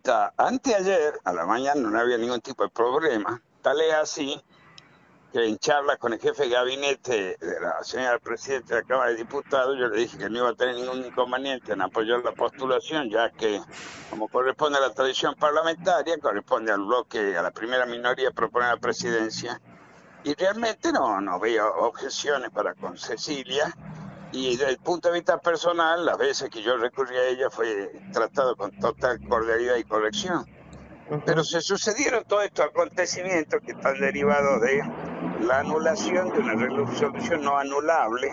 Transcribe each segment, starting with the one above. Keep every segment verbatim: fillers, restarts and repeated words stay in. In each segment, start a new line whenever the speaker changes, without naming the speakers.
hasta anteayer, a la mañana, no había ningún tipo de problema. Tal es así que en charla con el jefe de gabinete de la señora presidenta de la Cámara de Diputados, yo le dije que no iba a tener ningún inconveniente en apoyar la postulación, ya que, como corresponde a la tradición parlamentaria, corresponde al bloque, a la primera minoría proponer la presidencia. Y realmente no, no veo objeciones para con Cecilia. Y desde el punto de vista personal, las veces que yo recurrí a ella fue tratado con total cordialidad y corrección.
Uh-huh.
Pero se sucedieron todos estos acontecimientos que están derivados de la anulación de una resolución no anulable,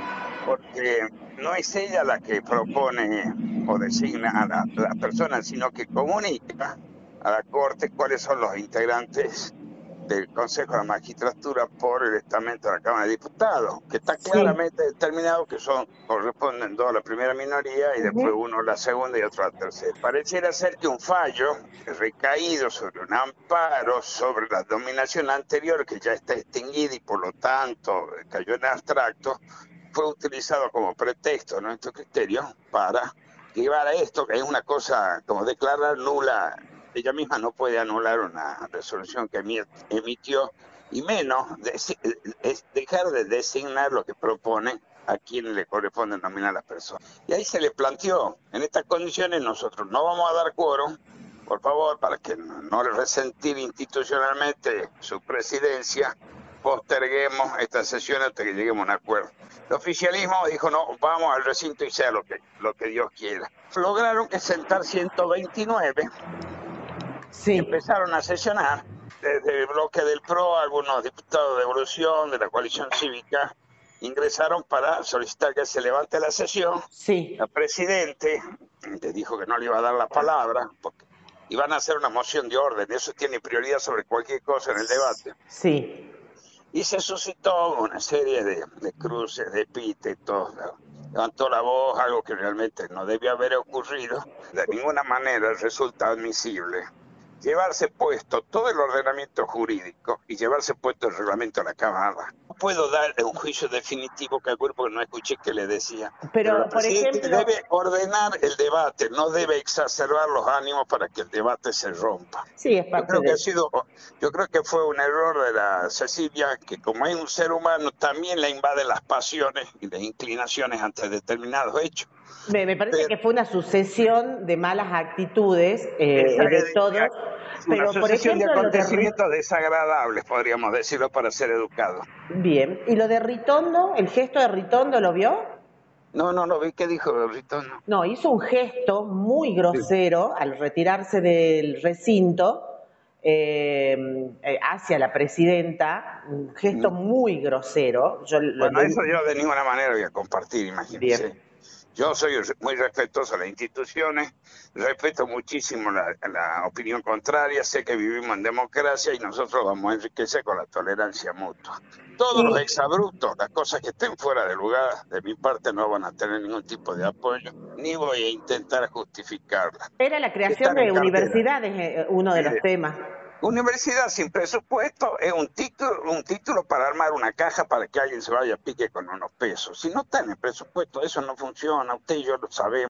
porque no es ella la que propone o designa a la, a la persona, sino que comunica a la Corte cuáles son los integrantes del Consejo de la Magistratura por el estamento de la Cámara de Diputados, que está claramente sí. determinado que son corresponden dos a la primera minoría y uh-huh. después uno a la segunda y otro a la tercera. Pareciera ser que un fallo recaído sobre un amparo sobre la dominación anterior, que ya está extinguida y por lo tanto cayó en abstracto, fue utilizado como pretexto, ¿no?, nuestro criterio, para llevar a esto, que es una cosa como declarar nula. Ella misma no puede anular una resolución que emitió, y menos de, es dejar de designar lo que propone a quien le corresponde nominar a la persona. Y ahí se le planteó, en estas condiciones nosotros no vamos a dar quórum, por favor, para que no le resentir institucionalmente su presidencia, posterguemos esta sesión hasta que lleguemos a un acuerdo. El oficialismo dijo, no, vamos al recinto y sea lo que, lo que Dios quiera. Lograron que sentar ciento veintinueve. Sí. Empezaron a sesionar desde el bloque del P R O, algunos diputados de Evolución, de la coalición cívica, ingresaron para solicitar que se levante la sesión.
Sí.
El presidente le dijo que no le iba a dar la palabra, porque iban a hacer una moción de orden, eso tiene prioridad sobre cualquier cosa en el debate.
Sí.
Y se suscitó una serie de, de cruces, de epítetos, levantó la voz, algo que realmente no debía haber ocurrido. De ninguna manera resulta admisible llevarse puesto todo el ordenamiento jurídico y llevarse puesto el reglamento a la Cámara. No puedo dar un juicio definitivo, que acuerdo porque no escuché qué le decía.
Pero,
Pero la
por ejemplo,
debe ordenar el debate, no debe exacerbar los ánimos para que el debate se rompa.
Sí, es parte
yo creo
de...
que ha sido, yo creo que fue un error de la Cecilia, que como es un ser humano, también le invaden las pasiones y las inclinaciones ante determinados hechos.
Me, me parece Pero, que fue una sucesión de malas actitudes eh, de todos.
Pero, una por ejemplo, de acontecimientos de... desagradables, podríamos decirlo, para ser educados.
Bien. ¿Y lo de Ritondo, el gesto de Ritondo, lo vio?
No, no lo vi. ¿Qué dijo Ritondo?
No, hizo un gesto muy grosero sí. al retirarse del recinto eh, hacia la presidenta, un gesto mm. muy grosero.
Yo, bueno, lo... eso yo de ninguna manera voy a compartir, imagínense. Bien. Yo soy muy respetuoso de las instituciones, respeto muchísimo la, la opinión contraria, sé que vivimos en democracia y nosotros vamos a enriquecer con la tolerancia mutua. Todos sí. los exabruptos, las cosas que estén fuera de lugar, de mi parte no van a tener ningún tipo de apoyo, ni voy a intentar justificarlas.
Era la creación de universidades uno de Mire, los temas.
Universidad sin presupuesto es un título, un título para armar una caja para que alguien se vaya a pique con unos pesos. Si no está en el presupuesto, eso no funciona, usted y yo lo sabemos.